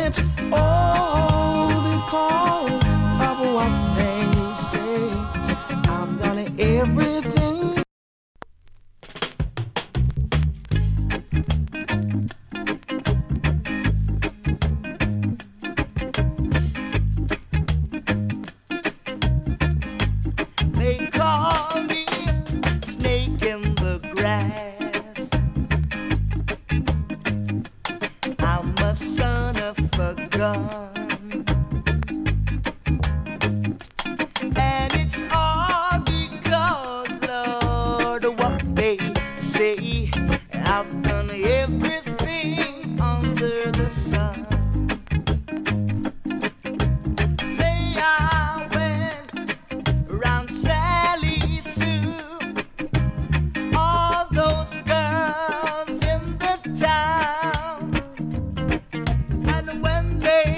it all because of what they say. I've done everything. They call me snake in the grass. I'm a son of a gun, and it's all because, Lord, what they say. I've done everything under the sun. Say I went around Sally Sue, all those girls in the town, and when they